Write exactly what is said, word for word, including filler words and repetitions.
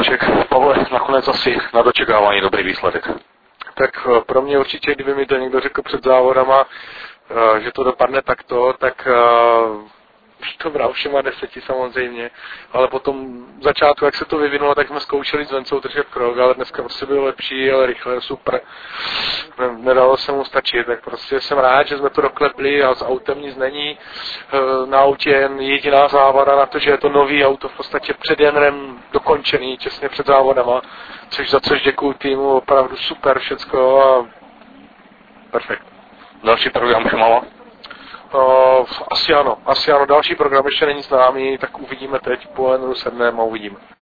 Vlček. Pavle, nakonec asi na dočekávání dobrý výsledek. Tak pro mě určitě, kdyby mi to někdo řekl před závodama, že to dopadne takto, tak už to bral všema deseti samozřejmě, ale potom v začátku, jak se to vyvinulo, tak jsme zkoušeli s Vencou držet krok, ale dneska prostě byl lepší, ale rychle, super. Nedalo se mu stačit, tak prostě jsem rád, že jsme to doklepli a s autem nic není. Na autě jen jediná závada na to, že je to nový auto v podstatě před Jenrem dokončený, těsně před závodama, což za což děkuju týmu, opravdu super všecko a perfekt. Další program Šumava? Uh, asi ano, asi ano. Další program ještě není známý, tak uvidíme teď, po Enru sedneme a uvidíme.